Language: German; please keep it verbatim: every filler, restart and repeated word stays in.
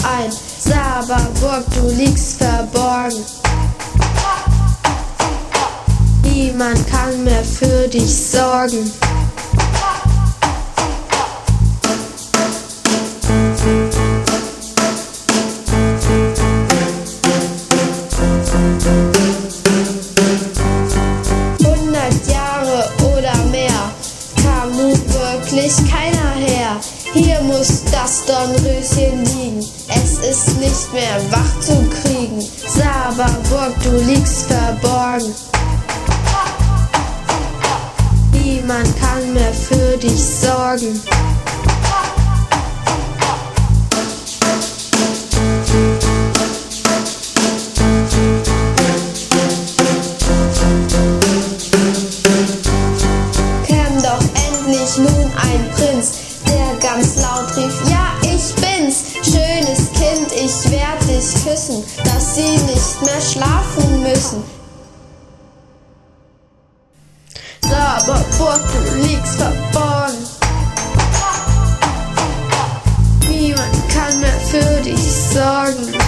ein. Saberburg, du liegst verborgen. Niemand kann mehr für dich sorgen. Hundert Jahre oder mehr kam nun wirklich keiner her. Hier muss das Dornröschen liegen, es ist nicht mehr wach zu kriegen. Saberburg, du liegst verborgen. Niemand kann mehr für dich sorgen. Käm doch endlich nun ein Prinz, der ganz laut rief, ja, ich bin's. Schönes Kind, ich werd dich küssen, dass sie nicht mehr schlafen müssen. Saberburg, du liegst verborgen. Niemand kann mehr für dich sorgen.